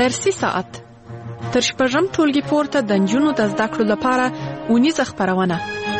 درسي ساعت تر شپږم ټولګي پورته د نجونو د زده کړو لپاره اونیزه خپرونه.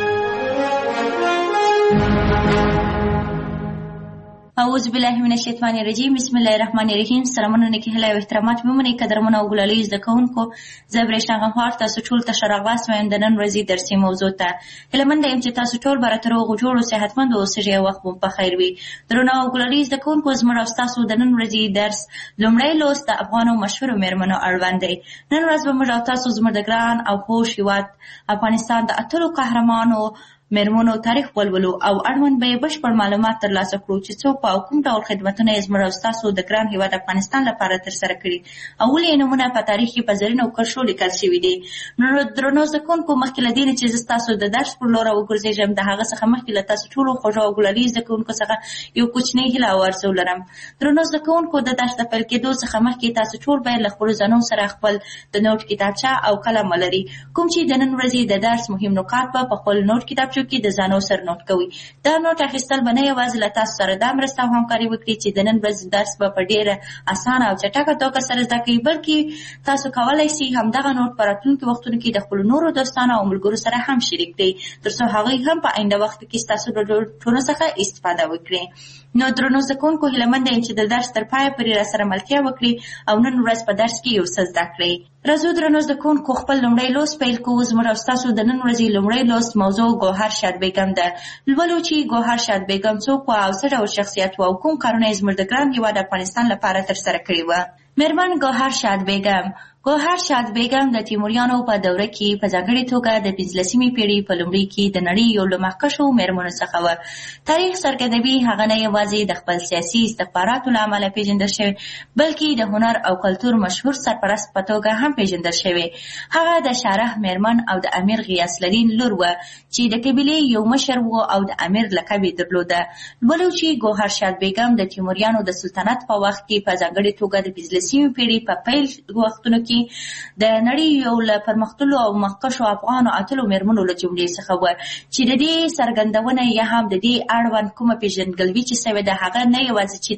اعوذ بالله من الشیطان الرجیم. بسم الله الرحمن الرحیم. سلامونه نکهله او احترامات ممنې قدرمنه او ګلالي زده کوونکو، زه برېښنا غمخوار تاسو ټول ته ښه راغلاست وایم د نن ورځې درسي موضوع ته. هیله منده یم چې تاسو ټول به راته روغ جوړ او صحتمند اوسئ او وخت مو په خیر وي. درنو او ګلالي زده کوونکو، زموږ او ستاسو د نن ورځې درس لومړی لوست د افغانو مشهورو میرمنو اړوند دی. نن ورځ به موږ او تاسو زموږ د ګران او خوږ هېواد افغانستان د اتلو قهرمانو میرمنو تاریخ ولولو او اړوند به یې بشپړ معلومات ترلاسه کړو چې څوک او کوم ډول خدمتونه یې زموږ او ستاسو د ګران هېواد افغانستان لپاره ترسره کړي او ولې یې نومونه په تاریخ کې په زرینو کرښو لیکل شوي دي. نو درنو زده کوونکو، مخکې له دې نه چې زه ستاسو د درس پر لوره وګرځېږم، د هغه څخه مخکې له تاسو ټولو خوږو او ګلالي زده کوونکو څخه یو کوچنی هیله او ارزو لرم. درنو زده کوونکو، د درس د پیل کېدو څخه مخکې تاسو ټول باید له خپلو ځانونو سره خپل د نوټ کتابچه او قلم ولري، کوم چې د نن ورځې د درس مهم نکات به په خپل نوټ کتابچو کې د ځانو سره نوٹ کوي. دا نوٹ اخیستل به نه یوازې له تاسو سره دا مرسته او همکاري وکړي چې د نن ورځې درس به په ډېره اسانه او چټکه توګه سره زده کړئ، بلکې تاسو کولی شئ همدغه نوٹ په راتلونکي وختونو کې د خپلو نورو دوستانو او ملګرو سره هم شریک کړئ، تر څو هغوی هم په آینده وخت کې ستاسو د نوټونو څخه استفاده وکړي. نو درنو زده کوونکو، هیله منده یم چې د درس تر پایه پورې راسره ملتیا وکړي او نن ورځ په درس کې یو څه زده کړئ. راځو درنو زده کوونکو، خپل لومړی لوست پیل کوو. زموږ او ستاسو د نن ورځې لومړی لوست موضوع ګوهر شاد بیګم ده. لولو چې ګوهر شاد بیګم څوک وه او څه ډول شخصیت وه او کوم کارونه یې زموږ د ګران هېواد افغانستان لپاره ترسره کړي وه. میرمن ګوهر شاد بیګم. ګوهر شاد بیګم د تیموریانو په دوره کې په ځانګړې توګه د 15مې پېړۍ په لومړي کې د نړۍ یو له مخکښو میرمنو څخه وه. تاریخ څرګندوي هغه نه یوازې د خپل سیاسي استخباراتو له امله پېژندل شوې، بلکې د هنر او کلتور مشهور سرپرست په توګه هم پېژندل شوې. هغه د شارح میرمن او د امیر غیاث الدین لور وه چې د قبیلې یو مشر و او د امیر لقب یې درلوده. لولو چې ګوهر شاد بیګم د تیموریانو د سلطنت په وخت کې په ځانګړې توګه د 15مې پېړۍ په پیل وختونو کې د نړۍ یو له پرمختللو او مخکښو افغانو اتلو میرمنو له جملې څخه وه چې د دې څرګندونه یا هم د دې اړوند کومه پېژندګلوي چې سوې ده، هغه نه یوازې چې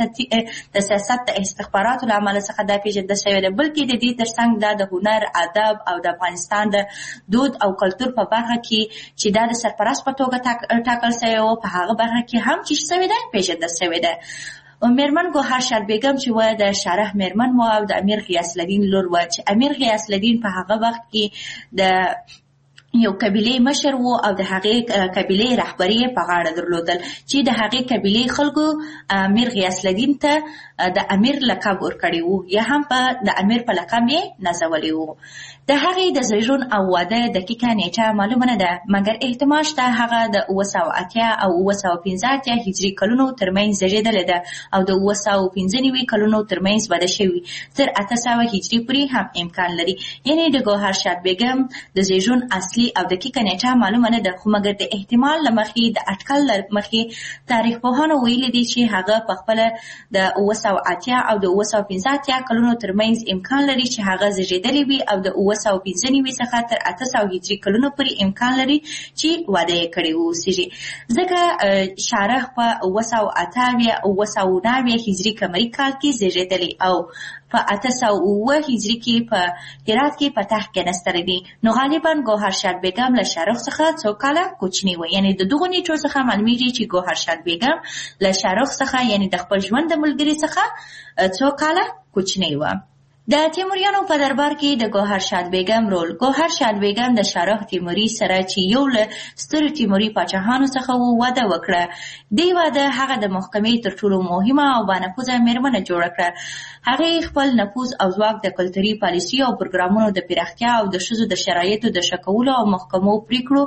د سیاست د استخباراتو له امله څخه دا پېژندل شوې ده، بلکې د دې ترڅنګ دا د هنر، ادب او د افغانستان د دود او کلتور په برخه کې چې دا د سرپرست په توګه ټاکل شوی و، په هغه برخه کې هم چې شوې ده پېژندل شوې ده. میرمن ګوهر شاد بیګم چې وه د شارح میرمن وه او د امیر غیاث الدین لور وه چې امیر غیاث الدین په هغه وخت کې د یو قبیلې مشر و او د هغې قبیلې رهبري په غاړه درلودل چې د هغې قبیلې خلکو امیر غیاث الدین ته د امیر لقب ورکړی و یا هم د امیر په لقب یې نازولی و. د هغې د زیږون او واده دقیقه نیټه معلومه نه ده، مګر احتمال شته هغه د 980 او 985 هجري کلونو ترمنځ زیږېدلې ده او د 995 کلونو ترمنځ واده شوي، تر 800 هجري پورې هم امکان لري. یعنې د ګوهر شاد بیګم د زیږون اصلي او دقیقه نیټه معلومه نه ده، خو مګر د احتمال له مخې د اټکل له مخې تاریخ پوهانو ویلي دي چې هغه په خپله د 980 او د 985 کلونو ترمنځ امکان لري چې هغه زیږېدلې وي او د 995 څخه تر 800 هجري کلونو پورې امکان لري چې واده یې کړی اوسېږي، ځکه شارح په 980 او 990 هجري قمري کال کې زیږېدلی او په 809 هجري کې په هرات کې په تخت کېناستلی دی. نو غالبا ګوهر شاد بیګم له شارح څخه څو کاله کوچنی وه. یعنې د دغو نیټو څخه معلومیږي چې ګوهر شاد بیګم له شارح څخه یعنې د خپل ژوند د ملګري څخه څو کاله کوچنی وه. د تیموریانو په دربار کې د ګوهر شاد بیګم رول. ګوهر شاد بیګم د شارح تیموري سره چې یو له سترو تیموري پاچاهانو څخه واده وکړه. دې واده هغه د محکمې تر ټولو مهمه او بانفوذه میرمنه جوړه کړه. هغې خپل نفوذ او ځواک د کلتوري پالیسي او پروګرامونو د پراختیا او د ښځو د شرایطو د ښه کولو او محکمو پریکړو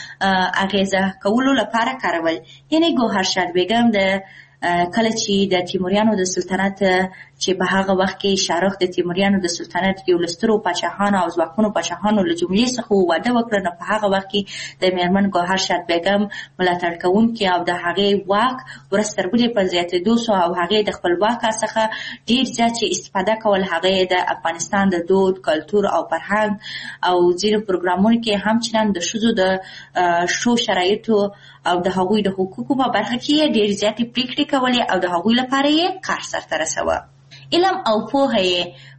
اغیزه کولو لپاره کارول. یعنې ګوهر شاد بیګم د کله چې د تیموریانو د سلطنت چې په هغه وخت کې شارح د تیموریانو د سلطنت یو له سترو پاچاهانو او ځواکمنو پاچاهانو له جملې څخه واده وکړه، نو په هغه وخت کې د میرمن ګوهر شاد بیګم ملاتړ کوونکي او د هغې واک ورځ تر بلې په زیاتېدو سو او هغې د خپل واک څخه ډېر زیات چې استفاده کول، هغې د افغانستان د دود، کلتور او فرهنګ او ځینو پروګرامونو کې همچنان د ښځو د ښو شرایطو او د هغوی د حقوقو په برخه کې ډېر زیاتې پریکړې کولې او د هغوی لپاره یې کار سرته رسوه. علم او پوهه یې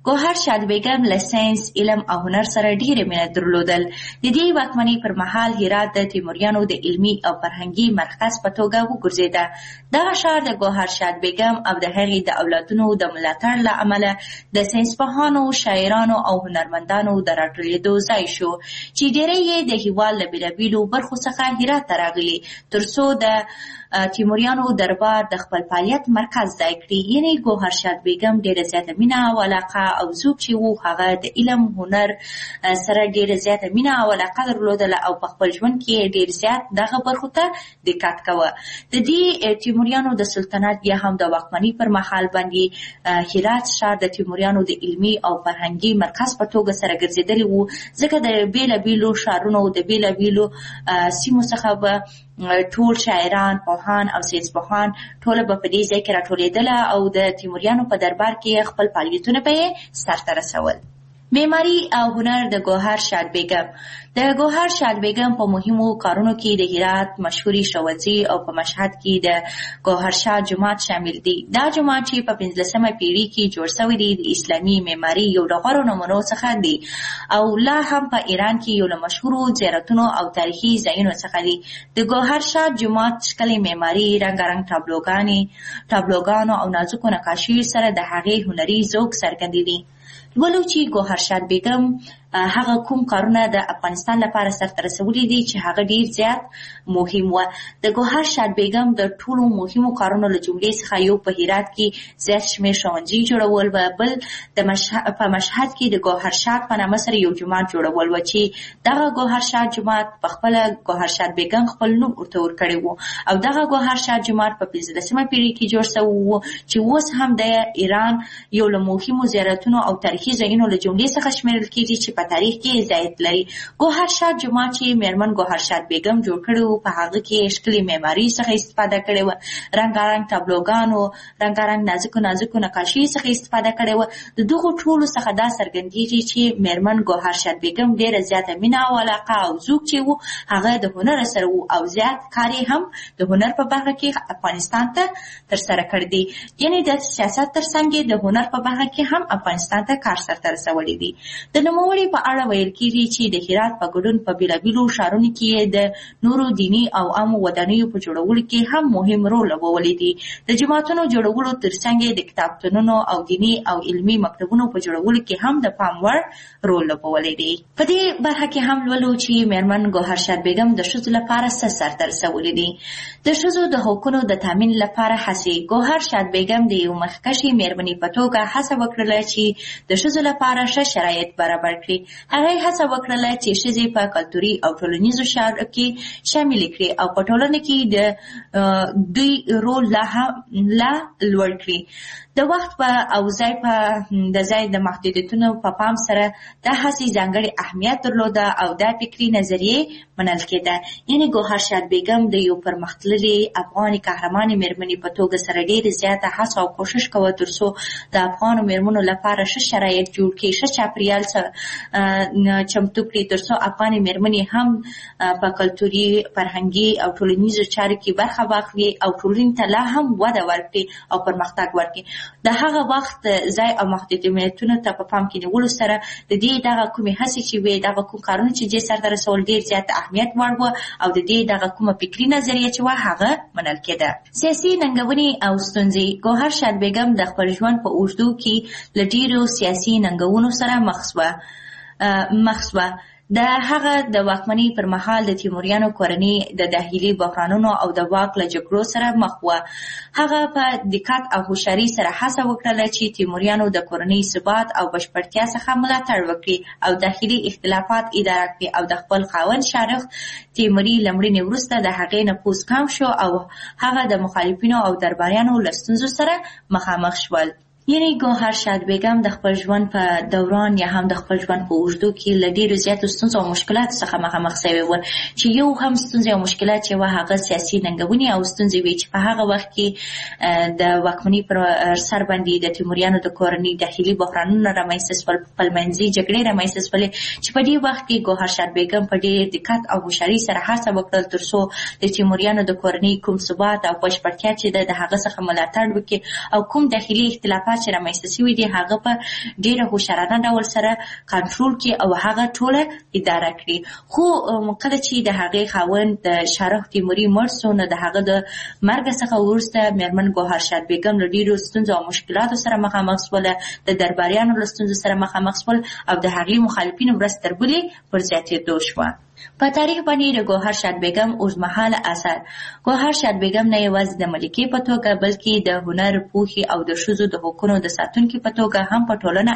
ګوهر شاد بیګم له ساینس، علم او هنر سره ډېره مینه درلودل. د دې واکمنۍ پر مهال هرات د تیموریانو د علمي او فرهنګي مرکز په توګه وګرځېده. دغه ښار د ګوهر شاد بیګم او د هغې د اولادونو د ملاتړ له امله د ساینسپوهانو، شاعرانو او هنرمندانو د راټولېدو ځای شو چې ډېری یې د هېواد له بېلابېلو برخو څخه هرات ته راغلي تر څو د تیموریانو دربار د خپل فعالیت مرکز ځای کړي. یعنې ګوهر شاد بیګم ډېره زیاته مینه او علاقه او ذوق چې و هغه د علم هنر سره ډېره زیاته مینه او علاقه درلودله او په خپل ژوند کې ډېر زیات دغه برخو ته دقت کوه. د دې تیموریانو د سلطنت یا هم د واکمنۍ پر مهال باندې هرات ښار د تیموریانو د علمي او فرهنګي مرکز په توګه سره ګرځېدلی و، ځکه د بېلابېلو ښارونو د بېلابېلو سیمو څخه به ټول شاعران، پوهان او ساینسپوهان ټوله به په دې ځای کې راټولېدله او د تیموریانو په دربار کې خپل فعالیتونه به یې سرته رسول. معماري او هنر د ګوهر شاد بیګم. د ګوهر شاد بیګم په مهمو کارونو کې د هرات مشهوري ښوونځي او په مشهد کې د ګوهر شاه جومات شامل دي. دا جومات چې په 15مه پیړۍ کې جوړ شوی دی د اسلامي معماري یو له غوره نمونو څخه دی او لا هم په ایران کې یو له مشهورو زیارتونو او تاریخي ځایونو څخه دی. د ګوهر شاه جومات ښکلې معماري، رنګارنګ تابلوګانو او نازکو نقاشیو سره د هغې هنري ذوق څرګندوي. ولو چې ګوهر شاد بیګم هغه کوم کارونه د افغانستان لپاره سرته رسولي دي چې هغه ډیر زیات مهم و. د ګوهر شاد بیګم د ټولو مهمو کارونو له جملې څخه یو په هرات کې زیات شمېر ښوونځي جوړول و، بل په مشهد کې د ګوهر شاد په نامه سره یو جومات جوړول و چې دغه ګوهر شاد جومات په خپله ګوهر شاد بیګم خپل نوم ورته ورکړی و او دغه ګوهر شاد جومات په 15مه پیړۍ کې جوړ شوی و چې اوس هم د ایران یو له مهمو زیارتونو او تاریخي ځایونو له جملې څخه شمیرل کېږي چې په تاریخ کې ځایت لري. ګوهر شاد جومات چې میرمن ګوهر شاد بیګم جوړ کړی و په هغه کې ښکلې معماري څخه استفاده کړې وه، رنګارنګ تابلوګانو، رنګارنګ نازکو نقاشي څخه استفاده کړې وه. د دغو ټولو څخه دا څرګندېږي چې میرمن ګوهر شاد بیګم ډېره زیاته مینه او علاقه او ذوق چې و هغه د هنر سره و او زیات کار یې هم د هنر په برخه کې افغانستان ته ترسره کړی دی. یعنې د سیاست ترڅنګ د هنر په برخه کې هم افغانستان ته کار سرته رسولی دی. د نوموړي په اړه ویل کېږي چې د هرات په ګډون په بېلابېلو ښارونو کې د نورو دیني او عامو ودانیو په جوړولو کې هم مهم رول لوبولی دی. د جوماتونو جوړولو ترڅنګ د کتابتونونو او دیني او علمي مکتبونو په جوړولو کې هم د پام وړ رول لوبولی دی. په دې برخه کې هم لولو چې میرمن ګوهر شاد بیګم د ښځو لپاره څه سرته رسولی دی. د ښځو د حقونو د تامین لپاره هڅې. ګوهر شاد بیګم د یو مخکښې میرمنې په توګه هڅه وکړله چې د ښځو لپاره ښه شرایط برابر کړي. هغې هڅه وکړله چې ښځې په کلتوري او ټولنیزو چارو کې شاملې کړي او په ټولنه کې د دوی رول لا لوړ کړي. د وخت او ځای د محدودیتونو په پام سره دا هڅې ځانګړې اهمیت درلوده او دا فکري نظریې منل کېده. یعنې ګوهر شاد بیګم د یو پرمختللې افغاني قهرمانې میرمنې په توګه سره ډېرې زیاته هڅه او کوشش کوه تر څو د افغانو میرمنو لپاره ښه شرایط جوړ کړي، ښه چاپریال چمتو کړي تر څو افغانې میرمنې هم په کلتوري، فرهنګي او ټولنیزو چارو کې برخه واخلي او ټولنې ته لا هم وده ورکړي او پرمختګ ورکړي. د هغه وخت ځای او محدودیتونو ته په پام کې نیولو سره د دې دغه کومې هڅې چې وې، دغه کوم کارونه چې دې سرته رسول ډېر زیات اهمیت وړ وه او د دې دغه کومه فکري نظریه چې وه هغه منل کېده. سیاسي ننګونې او ستونزې. ګوهر شاد بیګم د خپل ژوند په اوږدو کې له ډېرو سیاسي ننګونو سره مخ شوه. د هغه د واکمنۍ پر مهال د تیموریانو کورنۍ د داخلي بحرانونو او د واک له جګړو سره مخ وه. هغه په دقت او هوښیارۍ سره هڅه وکړله چې تیموریانو د کورنۍ ثبات او بشپړتیا څخه ملاتړ وکړي او داخلي اختلافات اداره کړي او د خپل خاوند شارخ تیموري له مړینې وروسته د هغې نفوذ کم شو او هغه د مخالفینو او درباریانو له ستونزو سره مخامخ شول. یعنې ګوهر شاد بیګم د خپل ژوند په دوران یا هم د خپل ژوند په اوږدو کې له ډېرو زیاتو ستونزو او مشکلاتو څخه مخامخ شوې وه چې یو هم ستونزې او مشکلات چې وه هغه سیاسي ننګونې او ستونزې وې چې په هغه وخت کې د واکمنۍ پر سر باندې د تیموریانو د کورنۍ داخلي بحرانونه رامنځته شول، خپلمنځي جګړې رامنځته شولې چې په دې وخت کې ګوهر شاد بیګم په ډېر دقت او هوښیارۍ سره هڅه وکړل تر څو د تیموریانو د کورنۍ کوم ثبات او بشپړتیا چې د هغه څخه ملاتړ وکړي او کوم داخلي اختلافات اختلافات چې رامنځته شوي دي هغه په ډېره هوښیارانه ډول سره کنټرول کړي او هغه ټوله اداره کړي. خو کله چې د هغې خاوند د شارح تیموري مړ سو نو د هغه د مرګ څخه وروسته میرمن ګوهرشاد بیګم له ډېرو ستونزو او مشکلاتو سره مخامخ شوله، د درباریانو له ستونزو سره مخامخ شول او د هغې مخالفینو ورځ تر بلې پر زیاتېدو شوه. په تاریخ باندې د ګوهرشاد بیګم اوږدمهاله اثر. ګوهرشاد بیګم نه یوازې د ملکې په توګه بلکې د هنر، پوهې او د ښځو د حقونو د ساتونکي په توګه هم په ټولنه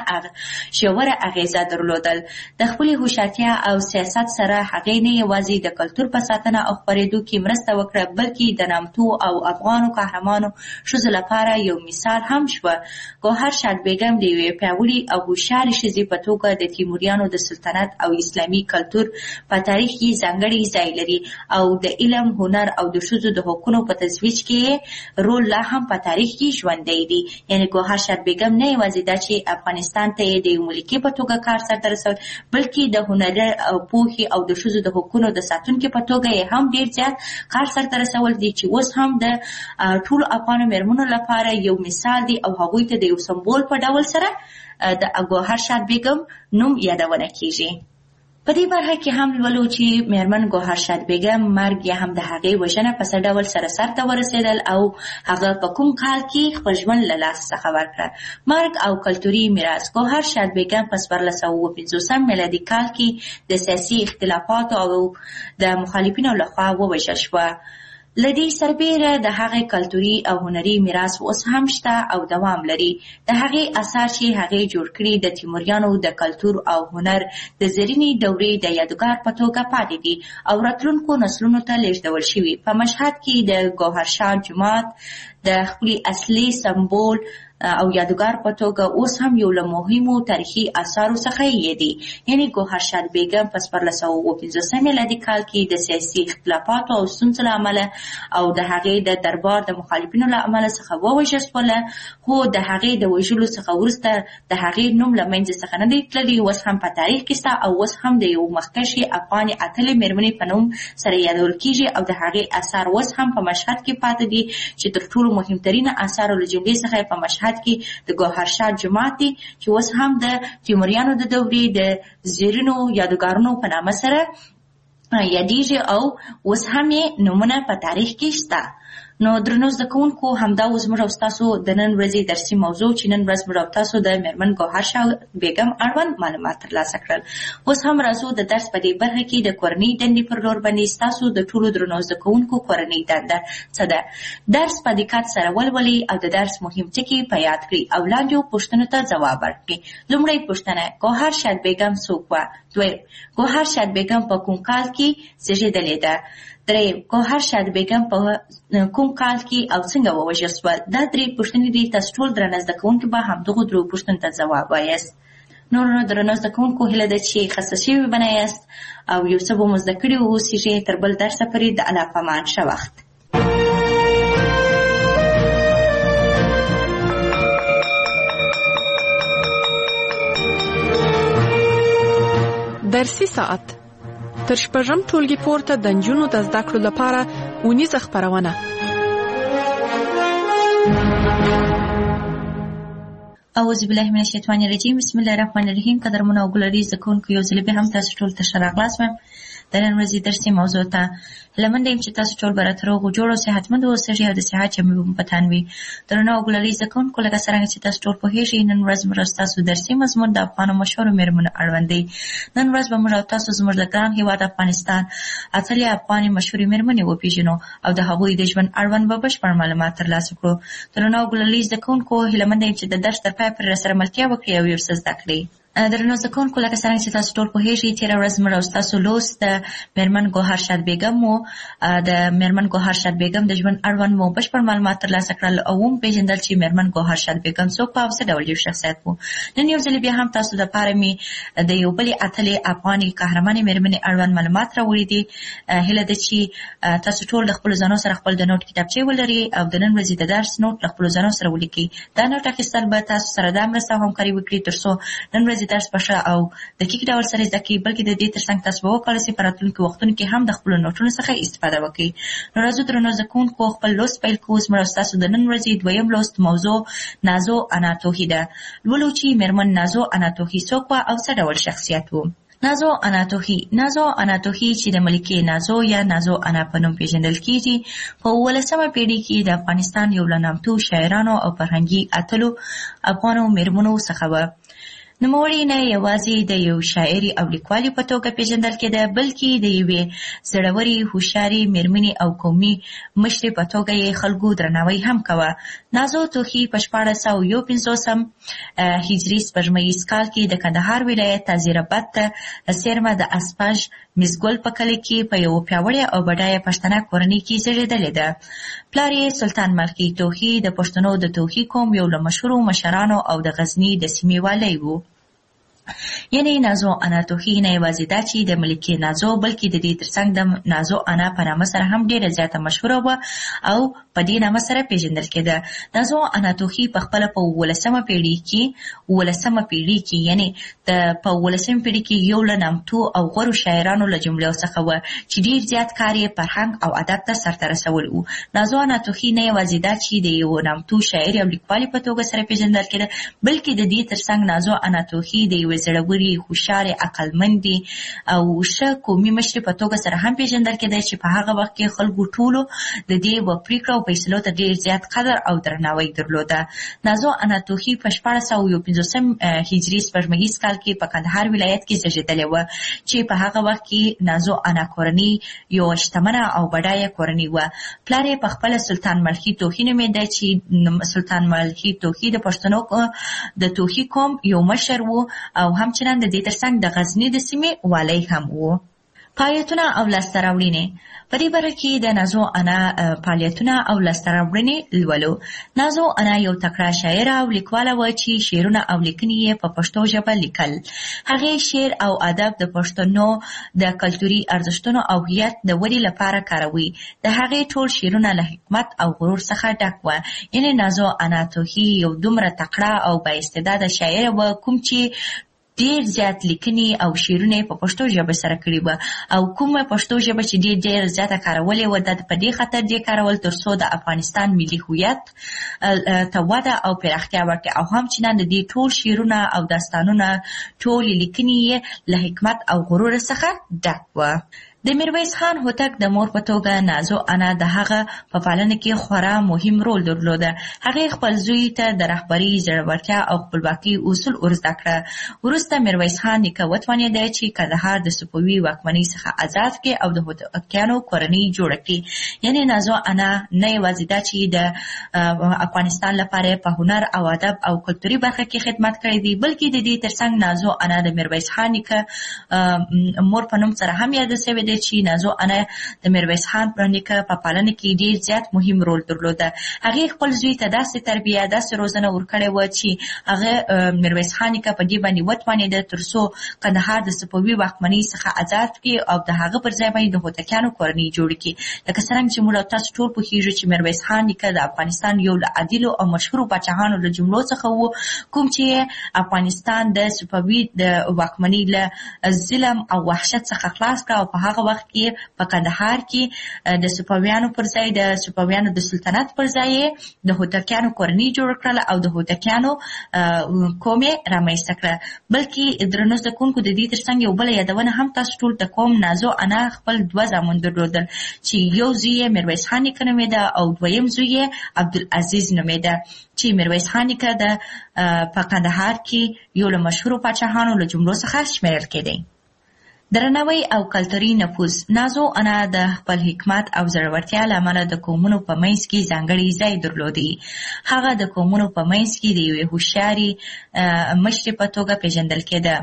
ژوره اغیزه درلودل. د خپلې هوښیارتیا او سیاست سره هغې نه یوازې د کلتور په ساتنه او خپرېدو کې مرسته وکړه بلکې د نامتو او افغانو قهرمانو ښځو لپاره یو مثال هم شوه. ګوهرشاد بیګم د یوې پیاوړې او هوښیارې ښځې په توګه د تیموریانو د سلطنت او اسلامي کلتور په تاریخ کې ځانګړی ځای لري او د علم، هنر او د ښځو د حقونو په ترویج کې رول لا هم په تاریخ کې ژوندی دی. یعنې ګوهرشاد بیګم نه یوازې دا چې افغانستان ته یې د یو ملکې په توګه کار سرته رسول بلکې د هنر او پوهې او د ښځو د حقونو د ساتونکي په توګه یې هم ډېر زیات کار سرته رسول دي چې اوس هم د ټولو افغانو مېرمنو لپاره یو مثال دی او هغوی ته د یو سمبول په ډول سره د ګوهرشاد بیګم نوم یادونه کیږي. په دې برخه کې هم لولو چې میرمن ګوهرشاد بیګم مرګ یا هم د هغې وژنه په څه ډول سره سرته ورسېدل او هغه په کوم کال کې خپل ژوند له لاسه څخه ورکړه. مرګ او کلتوري میراث. ګوهرشاد بیګم په 1450 میلادي کال کې د سیاسي اختلافاتو او د مخالفینو لخوا ووژل شوه. له دې سربیره د هغې کلتوري او هنري میراث اوس هم شته او دوام لري. د هغې اثار چې هغې جوړ کړي د تیموریانو د کلتور او هنر د زرینې دورې د یادګار په توګه پاتې دي او راتلونکو نسلونو ته لیږدول شوي. په مشهد کې د ګوهرشاد جومات د خپلې اصلي سمبول او یادګار په توګه اوس هم یو له مهمو تاریخي اثارو څخه یې دی. یعنې ګوهرشاد بیګم په 1450 میلادي کال کې د سیاسي اختلافاتو او ستونزو له امله او د هغې د دربار د مخالفینو له امله څخه ووژل شوله، خو د هغې د وژلو څخه وروسته د هغې نوم له منځه څخه نه دی تللی. اوس هم په تاریخ کې شته او اوس هم د یو مخکښې افغانې اتلې مېرمنې په نوم سره یادول کیږي او د هغې اثار اوس هم په مشهد کې پاتې دي چې تر ټولو مهمترینه اثارو له جملې څخه په مشهد کې د ګوهرشاد جومات دی چې اوس هم د تیموریانو د دورې د زیرینو یادګارونو په نامه سره یادیږي او اوس هم یې نومونه په تاریخ کې شته. نو درنو زده کوونکو همدا اوس موږ او ستاسو د نن ورځې درسي موضوع چې نن ورځ موږ او تاسو د میرمن ګوهرشاد بیګم اړوند معلومات ترلاسه کړل. اوس هم راځو د درس په دې برخه کې د کورنۍ دندې پر لور باندې ستاسو د ټولو درنو زده کوونکو کورنۍ دنده څه ده. درس په دقت سره ولولئ او د درس مهم ټکي په یاد کړئ او لاندې پوښتنو ته ځواب ورکړئ. لومړی پوښتنه: ګوهرشاد بیګم څوک وه؟ دویم: ګوهرشاد بیګم په کوم کال کې زیږېدلې ده؟ دریم: ګوهرشاد بیګم په کوم کال کې او څنګه ووژل شوه؟ دا درې پوښتنې دي. تاسو ټول درنه زده کوونکي به همدغو درو پوښتنو ته ځواب وایاست. نورو درنو زده کوونکو هیله ده چې خسته شوي به نه یاست او یو څه به مو زده کړي واوسیږي. تر بل درسه پورې د الله په امان. ښه وخت. درسي ساعت تر شپږم ټولګي پورته د نجونو د زده کړو لپاره اونیزه خپرونه. اعوذ بالله من الشیطان الرجیم. بسم الله الرحمن الرحیم. قدرمن او ګلری زکون کو یو ځل به هم تاسو ټول ته شراغلاس مم د نن ورځې درسي موضوع ته لمنډم چې تاسو ټول براتر او جوړ او صحتمند اوسئ او د صحت چې مو پتان وي. درنو او ګلری زکون کو لکه څنګه چې تاسو ټول په هیڅ نن ورځ موږ تاسو درسي مضمون د افغانو مشهور مېرمنو اړوند دی. نن ورځ به موږ تاسو زموږ د ګران هیواد افغانستان اتلې افغاني مشهور مېرمنې وپیژنو او د هغوی د ژوند اړوند به بشپړ معلومات ترلاسه کړو. درنو او ګلری زکون کو لمنډم چې د درس تر پای پورې سره ملتیا وکړي او یو څه زده کړئ. درنو زده کوونکو لکه څنګه چې تاسو ټول پوهیږئ تېره ورځ موږ او ستاسو لوست د میرمن ګوهرشاد بیګم و. د میرمن ګوهرشاد بیګم د ژوند اړوند مو بشپړ معلومات ترلاسه کړل او وپېژندل چې میرمن ګوهرشاد بیګم څوک په څه ډول یو شخصیت و. نن یو ځل بیا هم تاسو دپاره مې د یو بلې اتلې افغاني قهرمانې میرمنې اړوند معلومات راوړي دي. هیله ده چې تاسو ټول د خپلو ځانو سره خپل د نوټ کتابچې ولرئ او د نن ورځې د درس نوټ له خپلو ځانو سره ولیکئ. دا نوټ اخیستل به تاسو سره دا مرسته او همکاري وکړي تر څو نن ورځې ورځې درس بشه او دقیق ډول سره زده کړئ، بلکې د دې ترڅنګ تاسو به وکولای شئ په راتلونکي وختونو کې هم د خپلو نوټونو څخه استفاده وکړئ. نو راځو درنو زده کوونکو خپل لوست پیل کوو. زموږ ستاسو د نن ورځې دویم لوست موضوع نازو انا توهی ده. لولو چې مېرمن نازو انا توهی څوک وه او څه ډول شخصیت و. نازو انا توهی چې د ملکې نازو یا نازو انا په نوم پیژندل کیږي، په 18مه پیړۍ کې د افغانستان یو له نامتو شاعرانو او فرهنګي اتلو افغانو مېرمنو څخه وه. نوموړې نه یوازې د یو شاعري او لیکوالې په توګه پیژندل کېده، بلکې د یوې زړورې، هوښیارې مېرمنې او قومي مشرې په توګه یې خلکو درناوی هم کوه. نازو توهی په 1451 هجري سپوږمیز کال کې د کندهار ولایت تازیراباد ته څیرمه د اسپاژ مزګل په کلي کې په یو پیاوړې او بډایه پښتنه کورنۍ کې زیږېدلې ده. پلار یې سلطان ملخي توهی د پښتنو د توهی قوم یو له مشهورو مشرانو او د غزني د سیمې والی و. یعنی نازو انا توهی نه یوازې دا چې د ملکې نازو، بلکې د دې ترڅنګ د نازو انا په نامه سره هم ډېره زیاته مشهوره وه او په دې نامه سره پیژندل کېده. نازو انا توهی په خپله په 18مه پیړۍ کې یعنی په 18مه پیړۍ کې یو له نامتو او غوره شاعرانو له جملې څخه وه چې ډېر زیات کار یې فرهنګ او ادب ته سرته رسول و. نازو انا توهی نه یوازې دا چې د یو نامتو شاعر او لیکوالې په توګه سره پیژندل کېده، بلکې د دې ترڅنګ نازو انا توهی د یوې زړورې، هوښیارې، عقلمندې او ښه قومي مشرې په توګه سره هم پیژندل کېده چې په هغه وخت کې خلکو ټولو د دې پریکړو او فیصلو ته ډېر زیات قدر او درناوی درلوده. نازو انا توهی په 1451 هجري سپوږمیز کال کې په کندهار ولایت کې زیږېدلې وه چې په هغه وخت کې نازو انا کورنۍ یو شتمنه او بډایه کورنۍ وه. پلار یې په خپله سلطان ملخي توهی نومېده چې سلطان ملخي توهی د پښتنو د توهی قوم یو مشر و او همچنان د دې ترڅنګ د غزني د سیمې والی هم و. فعالیتونه او لاسته راوړنې. په دې باره کې د نازو انا فعالیتونه او لاسته راوړنې لولو. نازو انا یو تکړه شاعره او لیکواله وه چې شعرونه او لیکنې یې په پښتو ژبه لیکل. هغې شعر او ادب د پښتنو د کلتوري ارزښتونو او هویت د ودې لپاره کاروي. د هغې ټول شعرونه له حکمت او غرور څخه ډک وه. یعنې نازو انا توهی یو دومره تکړه او با استعداده شاعره وه کوم چې ډېر زیات لیکنې او شعرونه په پښتو ژبه سره کړي وه او کومه پښتو ژبه چې ډېر زیاته کارولې وه د په دې خاطر دې کارول تر څو د افغانستان ملي هویت ته وده او پراختیا ورکړي او همچنان د دې ټول شعرونه او داستانونه ټولې لیکنې یې له حکمت او غرور څخه ډک وه. د میرویس خان هوتک د مور په توګه نازو انا د هغه په پالنه کې خورا مهم رول درلوده. هغې خپل زوی ته د رهبرۍ، زړورتیا او خپلواکۍ اصول ورزده کړه. وروسته میرویس خان نیکه وتوانېده چې کندهار د صفوي واکمنۍ څخه آزاد کړي او د هوتکیانو کورنۍ جوړه کړي. یعنې نازو انا نه یوازې دا چې د افغانستان لپاره په هنر او ادب او کلتوري برخه کې خدمت کړی دی، بلکې د دې ترڅنګ نازو انا د میرویس خان نیکه مور په نوم سره هم یاده شوې چې نازو انا د میرویس خان نیکه په پالنه کې ډېر زیات مهم رول درلوده. هغې خپل زوی ته داسې تربیه، داسې روزنه ورکړې وه چې هغه میرویس خان نیکه په دې باندې وتوانېده تر څو کندهار د صفوي واکمنۍ څخه آزاد کړي او د هغه پر ځای باندې د هوتکیانو کورنۍ جوړه کړي. لکه څرنګه چې موږ تاسو ټول پوهېږو چې میرویس خان نیکه د افغانستان یو له عادلو او مشهورو پاچاهانو له جملو څخه و کوم چې افغانستان د صفوي د واکمنۍ له ظلم او وحشت څخه خلاص کړه او په هغه وخت کې په کندهار کې د صفویانو پر ځای د صفویانو د سلطنت پر ځای د هوتکیانو کورنۍ جوړ کړله او د هوتکیانو قوم یې رامنځته کړه. بلکې درنو زده کوونکو د دې ترڅنګ یو بله یادونه هم تاسو ټول ته کوم. نازو انا خپل 2 زامن درلودل چې یو زوی یې میرویس خان نیکه نومېده او دویم زوی یې عبدالعزیز نومېده چې میرویس خان نیکه په کندهار کې یو له مشهورو پاچاهانو له جملو څخه شمیرل کېدی. درناوی او کلتوري نفوذ. نازو انا د خپل حکمت او زړورتیا له امله د قومونو په منځ کې ځانګړی ځای درلودی. هغه د قومونو په منځ کې د یوې هوښیارې مشرې په توګه پیژندل کېده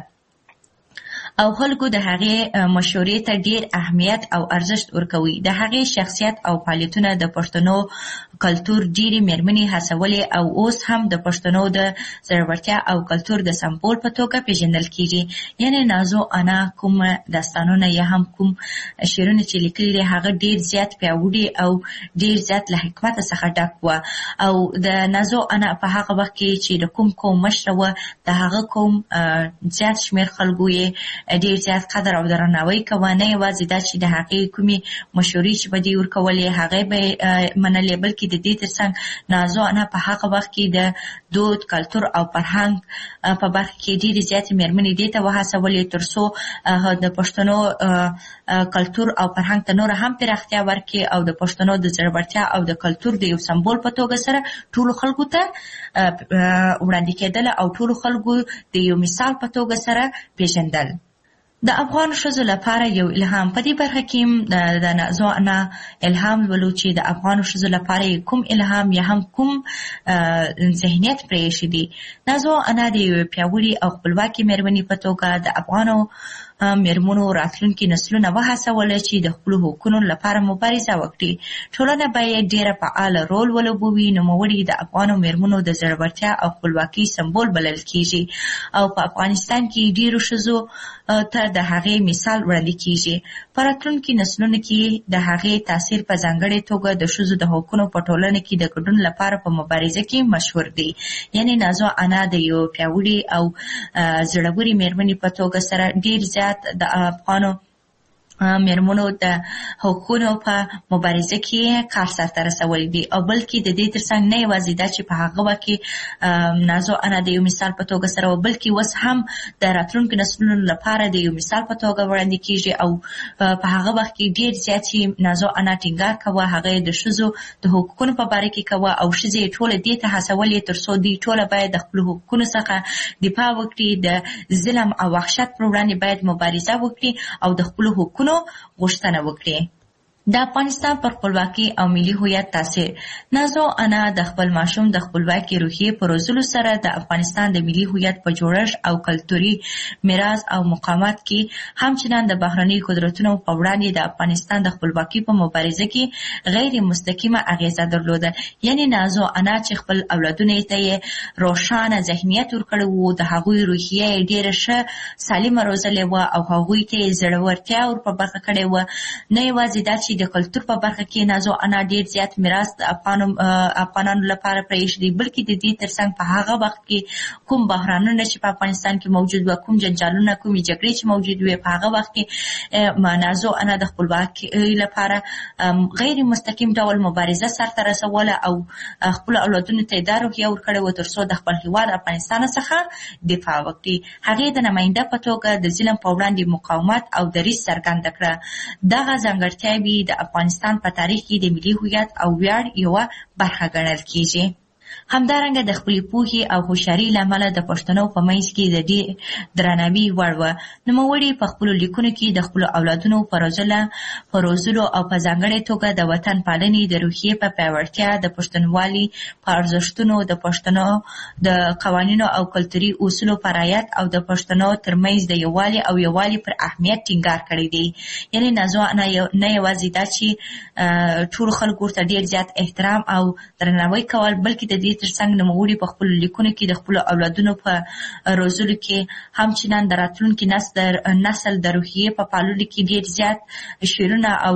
او خلکو د هغې مشورې ته ډېر اهمیت او ارزښت ورکوي. د هغې شخصیت او فعالیتونه د پښتنو کلتور ډېرې مېرمنې هڅولې او اوس هم د پښتنو د زړورتیا او کلتور د سمبول په توګه پیژندل کیږي. یعنی نازو انا کوم داستانونه یا هم کوم شعرونه چې لیکلي دي هغه ډېر زیات پیاوړي او ډېر زیات له حکمت څخه ډک و. او د نازو انا په هغه وخت کې چې د کوم قوم مشره و د هغه قوم زیات شمېر خلکو یې ډېر زیات قدر او درناوی کوه. نه یوازې دا چې د هغې کومې مشورې چې به دې ورکولې هغې به یې منلې، بلکې د دې تر څنګ نازو انا په هغه وخت کې د دود، کلتور او فرهنګ په برخه کې ډېرې زیاتې مېرمنې دې ته وهڅولې تر څو د پښتنو کلتور او فرهنګ ته نوره هم پراختیا ورکړي او د پښتنو د زړورتیا او د کلتور د یو سمبول په توګه سره ټولو خلکو ته وړاندې کېدل او ټولو خلکو د یو مثال په توګه سره پیژندل. د افغان ښځو لپاره یو الهام. په دې برخه کې د نازو انا الهام ولو چې د افغان ښځو لپاره کوم الهام یا هم کوم ذهنیت پرېښی دی. نازو انا د یو پیاوړي او خپلواکې مېرمنې په توګه د افغانو مېرمنو راتلونکي نسلونه وهڅول چې د خپلو حقونو لپاره مبارزه وکړي. ټولنه باید ډېره فعاله رول ولوبوي. نوموړي د افغانو مېرمنو د زړورتیا او خپلواکۍ سمبول بلل کیږي او په افغانستان کې ډېرو ښځو ته د هغې مثال وړاندې کیږي. په راتلونکي نسلونو کې د هغې تاثیر په ځانګړې توګه د ښځو د حقونو په ټولنه کې د ګډون لپاره په مبارزه کې مشهور دی. یعنی نازو انا د یو پیاوړي او زړورې مېرمنې په توګه سره ډېر زیات د افغانو مېرمنو د حقونو په مبارزه کې کار سرته رسولی دی او بلکې د دې تر څنګ نه یوازې دا چې په هغه وخت کې نازو انا د یو مثال په توګه سره بلکې اوس هم د راتلونکو نسلونو لپاره د یو مثال په توګه وړاندې کیږي او په هغه وخت کې ډېر زیات چې نازو انا ټینګار کوه هغه د ښځو د حقوقو په باره کې کوه او ښځې ټوله دې ته هڅولې تر څو دوی ټوله باید د خپلو حقوقو څخه دفاع وکړي، د ظلم او وحشت پر وړاندې باید مبارزه وکړي او د خپلو حقوقو غوښتنه وکړي. د افغانستان پر خپلواکۍ او ملي هویت تاثیر. نازو انا د خپل ماشوم د خپلواکۍ روحیې په روزلو سره د افغانستان د ملي هویت په جوړښت او کلتوري میراث او مقاومت کې همچنان د بهرني قدرتونو په وړاندې د افغانستان د خپلواکۍ په مبارزه کې غیر مستقیمه اغیزه درلوده. یعنی نازو انا چې خپل اولادونو ته روښانه ذهنیت ورکړی و، د هغوی روحیه ډېره ښه سالمه روزلې وه او هغوی ته زړورتیا ور په برخه کړې وه. نه یوازې دا چې د کلتور په برخه کې نازو انا ډېر زیات میراث د افغانانو لپاره پرېښودی، بلکې د دې تر څنګ په هغه وخت کې کوم بحرانونه چې په افغانستان کې موجود وو، کوم جنجالونه، کومې جګړې چې موجود وې، په هغه وخت کې نازو انا د خپلواکۍ لپاره غیر مستقیم ډول مبارزه سرته رسوله او خپل اولادونو ته دا روحیه ورکړې وه تر څو د خپل هېواد افغانستان څخه دفاع وکړي. هغې د نماینده په توګه د ظلم په وړاندې مقاومت او دریځ څرګنده کړه. دغه ځانګړتیاوې د افغانستان په تاریخ کې د ملي هویت او ویاړ یوه برخه ګڼل کیږي. همدارنګه د خپلې پوهې او هوښیارۍ له امله د پښتنو په منځ کې د دې درناوي وړ وه. نوموړي په خپلو لیکنو کې د خپلو اولادونو په روزلو او په ځانګړې توګه د وطن پالنې د روحیې په پیاوړتیا، د پښتونولۍ په ارزښتونو، د پښتنو د قوانینو او کلتوري اصولو په رعایت او د پښتنو ترمنځ د یووالي پر اهمیت ټینګار کړی دی. یعنې نازو انا نه یوازې دا چې ټولو خلکو ورته ډېر زیات احترام او درناوی کول، بلکې د دې تر څنګ نوموړي په خپلو لیکنو کې د خپلو اولادونو په روزلو کې همچنان د راتلونکي نسل د روحیې په پاللو کې ډېر زیات شعرونه او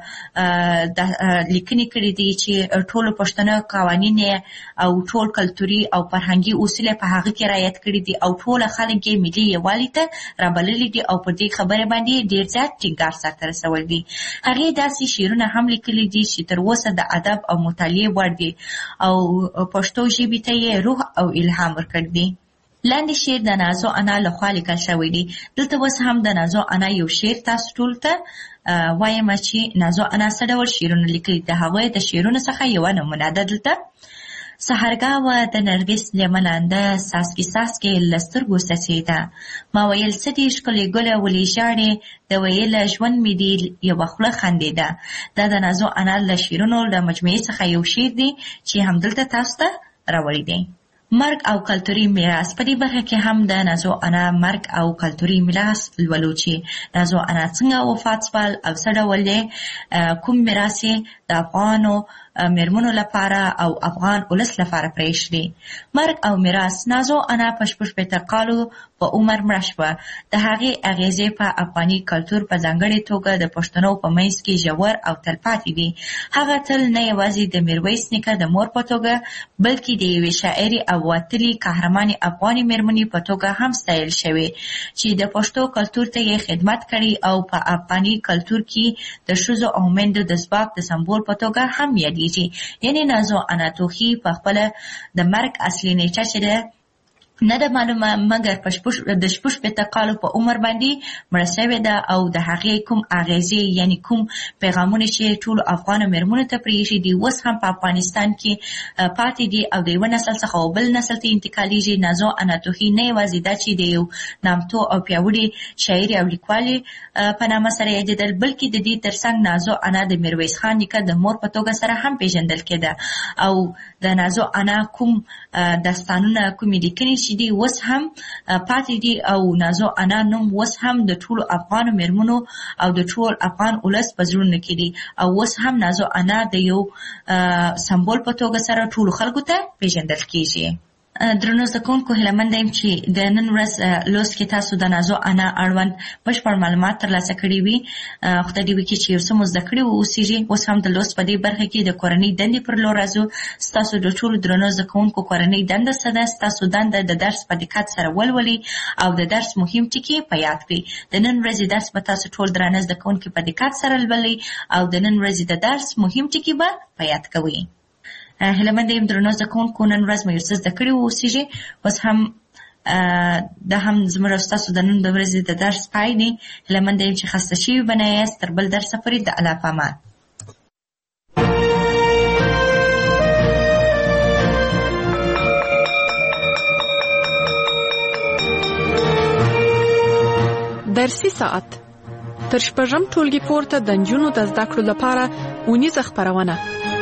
لیکنې کړي دي چې ټولو پښتنو قوانین او ټول کلتوري او فرهنګي اصول په هغه کې رعایت کړي دي او ټول خلک یې ملي یووالي ته رابللي دي او په دې خبره باندې ډېر زیات ټینګار سرته رسول دي. هغې داسې شعرونه هم لیکلي دي چې تر اوسه د ادب او مطالعې وړ دي او پښتو ژبې ته یې روح او الهام ورکړ دی. لاندې شعر د نازو انا لخوا لیکل شوی دی. دلته اوس هم د نازو انا یو شعر تاسو ټول ته وایم چې نازو انا څه ډول شعرونه لیکلي. د هغوی د شعرونو څخه یوه نمونه ده دلته. سحرګاوه د نرګس لیمنانده ساسکي ساسکي له سترګو څڅېده، ما ویل څه دې ښکلې ګله ولې ژاړې، د ویله ژوند مې دې یوه خوله خندېده. دا د نازو انا له شعرونو له مجموعې څخه یو شعر دی چې همدلته تاسو ته راوړی دی. مرګ او کلتوري میراث. په دې برخه کې هم د نازو انا مرګ او کلتوري میراث لولو چې نازو انا څنګه وفات شول او څه ډول کوم میراث د افغانو میرمنو لپاره او افغان ولس لپاره پریښی. مرګ او میراث. نازو انا په 66 کالو په عمر مړه شوه. د هغې اغیزې په افغاني کلتور په ځانګړې توګه د پښتنو په منځ کې ژور او تلپاتې دي. هغه تل نه یوازې د میرویس نیکه د مور په توګه بلکې د یوې شاعرې او وتلې قهرمانې افغاني میرمنې په توګه هم ستایل شوې چې د پښتو کلتور ته یې خدمت کړی او په افغاني کلتور کې د ښځو او میندو د ځواک د سمبول په توګه هم یادېږي. یعنی نازو انا توخی په خپله د مرګ اصلي نیټه چې ده نه ده معلومه، مګر د 66 کالو په عمر باندې مړه شوې ده او د هغې کوم اغیزې یعنی کوم پیغامونه چې ټولو افغانو میرمنو ته پرېښي دي اوس هم په افغانستان کې پاتې دي او د یوه نسل څخه بل نسل ته انتقالیږي. نازو انا توخی نه یوازې ده چې د یو نامتو او پیاوړي شاعرې او لیکوالې په نامه سره یادېدل، بلکې د دې ترڅنګ نازو انا د میرویس خان نیکه د مور په توګه سره هم پیژندل کېده او د نازو انا کوم داستانونه کومې لیکنې چې دي اوس هم پاتې دي او نازو انا نوم اوس هم د ټولو افغانو میرمنو او د ټول افغان ولس په زړونو کې دي او اوس هم نازو انا د یو سمبول په توګه سره ټولو خلکو ته پیژندل کېږي. درنو زده کوونکو، هیله یم چې د نن ورځ لوست کې تاسو د نازو انا اړوند بشپړ معلومات ترلاسه کړي وي. خدای دې وکړي چې یو څه مو زده کړي واوسیږي. اوس هم د لوست په دې برخه کې د کورنۍ دندې پر لور راځو. ستاسو د ټولو درنو زده کوونکو کورنۍ دنده څه ده؟ ستاسو دنده د درس په دقت سره ولولئ او د درس مهم ټکي په یاد کړئ. د نن ورځې درس به تاسو ټول درانه زده کوونکي په دقت سره لولئ او د نن ورځې د درس مهم ټکي به په یاد کوئ. هیله مند یم درنو زده کوونکو نن ورځ مو یو څه زده کړي واوسیږي. اوس هم دا هم زموږ او ستاسو د نن د ورځې د درس پای دی. هیله مند یم چې خسته شوي به نه یاست. تر بل درسه پورې د الله په امان. درسي ساعت تر شپږم ټولګي پورته د نجونو د زده کړو لپاره اونیزه خپرونه.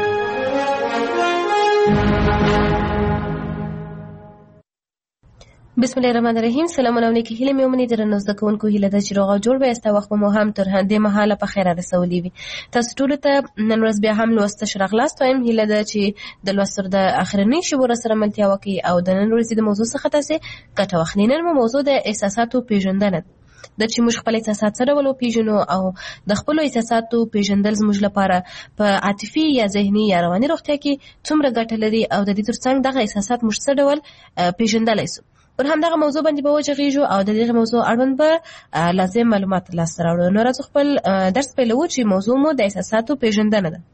بسم الله الرحمن الرحیم. سلام علیکم. هیله مې ومني درنو زده کوونکو، هیله ده چې روغ او جوړ به یاست. وخت مو هم تر هندې مهاله په خیر رسولي وي. تاسو ټول ته نن ورځ بیا هم لوست شرغلاست وایم. هیله ده چې د لوستر د اخرنۍ شیبو سره ملتیا وکړي او د نن ورځې د موضوع څخه تاسو ګټه واخلئ. نن موضوع د احساساتو پیژندنه د چې موږ خپل احساسات سره ولو پیژنو او د خپل احساساتو پیژندل زموږ لپاره په عاطفي یا ذهني یا رواني روغتیا کې څومره ګټه لري او د دې ترڅنګ دغه احساسات موږ څه ډول پیژندلای شو. پر همدغه موضوع باندې به وغږیږو او د دغه موضوع اړوند به لازم معلومات ترلاسه راوړو. نو راځو خپل درس پیلوو چې موضوع مو د احساساتو پیژندنه ده.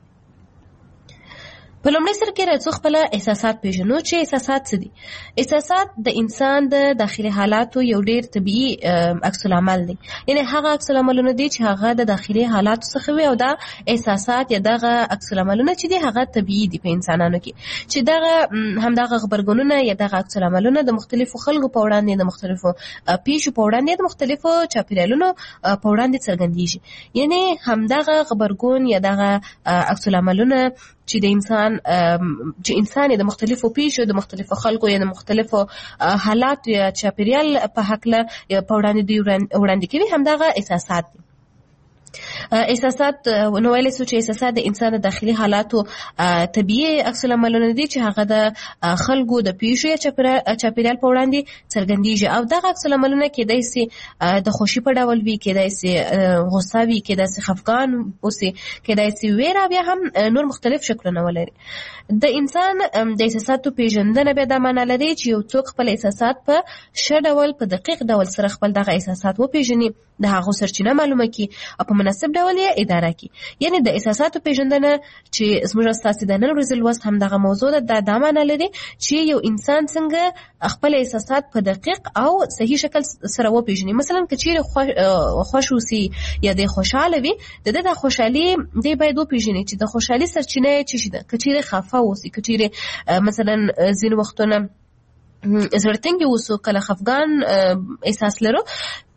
په لومړي سر کې راځو خپل احساسات پیژنو چې احساسات څه دي. احساسات د انسان د داخلي حالاتو یو ډیر طبيعي عکس العمل دی. یعنی هغه عکس العملونه دي چې هغه د داخلي حالاتو څخه وي او دا احساسات یا دغه عکس العملونه چې دي هغه طبيعي دي په انسانانو کې، چې دغه همدغه خبرګونونه یا دغه عکس العملونه د مختلفو خلکو په وړاندې، د مختلفو پیښو په وړاندې، د مختلفو چاپیریالونو په وړاندې څرګندېږي. یعنی همدغه خبرګون یا دغه عکس العملونه چې د انسان د مختلفو پیښو، د مختلفو خلکو یا د مختلفو حالات یا چاپیریال په هکله په وړاندې دی وړاندې کوي، همدغه احساسات دي. احساسات نو ویل سو چې احساسات د انسان د داخلي حالاتو طبيعي عکس العملونه دي چې هغه د خلکو د پیښو یا چاپیریال په وړاندې څرګندېږي او دغه عکس العملونه کېدای شي د خوشي په ډول وي، کېدای شي غوسه وي، کېدای شي خفګان وي، کېدای شي ویره، بیا هم نور مختلف شکلونه ولري. د انسان د احساساتو پیژندنه به دا معنی لري چې یو څوک خپل احساسات په ښه ډول په دقیق ډول سره خپل دغه احساسات وپیژني، د هغو سرچینه معلومه کړي او په مناسب ډول یې اداره کړي. یعنی د احساساتو پیژندنه چې زموږ ستاسو د نن ورځې لوست هم دغه موضوع ده، دا معنی لري چې یو انسان څنګه خپل احساسات په دقیق او صحیح شکل سره وپیژني. مثلا که چیرې خوش اوسي یا د خوشاله وي، د خوشحالي دی باید وپیژني چې د خوشحالي سرچینه یې څه شي ده. که چیرې خفه اوسي، که چیرې مثلا ځینې وختونه زړه تنګي اوسو، کله خفګان احساس لرو،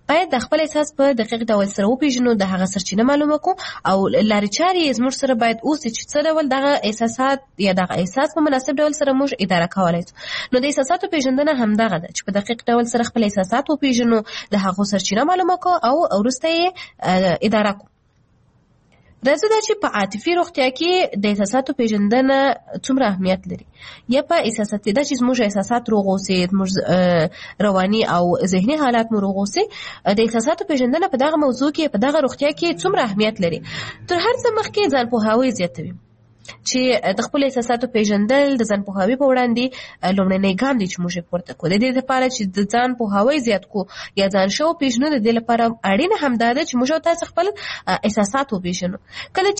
باید د خپل احساس په دقیق ډول سره وپیژنو، د هغه سرچینه معلومه کړو او لارې چارې زموږ سره باید اوسي چې څه ډول دغه احساسات یا دغه احساس په مناسب ډول سره موږ اداره کولی شو. نو د احساساتو پیژندنه همدغه ده چې په دقیق ډول سره خپل احساسات وپیژنو، د هغو سرچینه معلومه کړو او وروسته یې اداره کړو. راځو دا چې په عاطفي روغتیا کې د احساساتو پیژندنه څومره اهمیت لري. یا په احساساتي ده چې زموږ احساسات روغ اوسي، زموږ رواني او ذهني حالات مو روغ اوسي، د احساساتو پیژندنه په دغه موضوع کې، په دغه روغتیا کې څومره اهمیت لري. تر هر څه مخکې ځان پوهاوی زیاتوي چې د خپل احساساتو پیژندل د ځان پوهاوی په وړاندې لومړنی ګام دی چې موږ یې پورته کړو. د دې لپاره چې د ځان پوهاوی زیات کړو یا ځان ښه وپېژنو، د دې لپاره اړینه همدا ده چې موږ او تاسو خپل احساسات وپېژنو. کله